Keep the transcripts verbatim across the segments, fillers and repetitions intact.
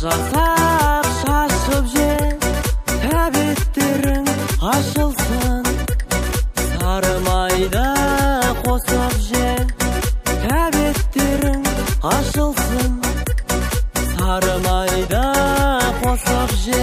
жасап шашып же, тәбеттерің ашылсын. Сары майда қосып же, тәбеттерің ашылсын. Сары майда қосып же.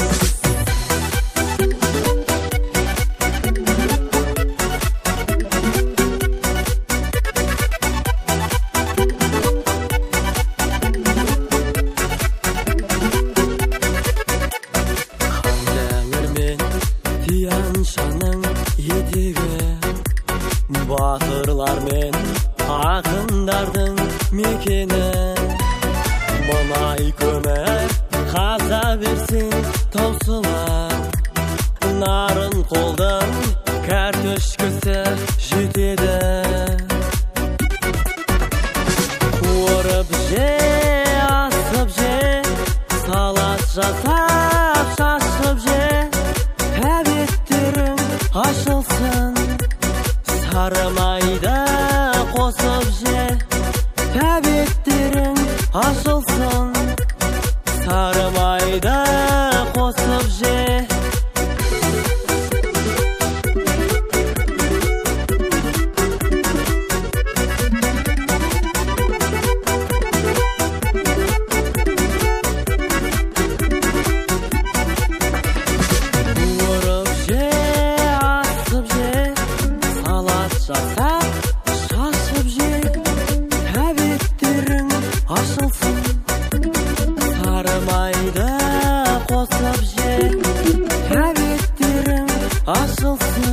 Тияншаның етегі, батырлар мен ақындардың мекені. Мұнай көмір қаза берсең таусылар, нарын қолдың кәртөшкісі жетеді. Орып же, асып же, салат жасап шашып же, тәбеттерің ашылсын. Сары майда қосып же, тәбеттерің ашылсын. Сары майда қосып же. Жасап шашып же, тәбеттерің ашылсын. Сары майда қосып же, тәбеттерің ашылсын.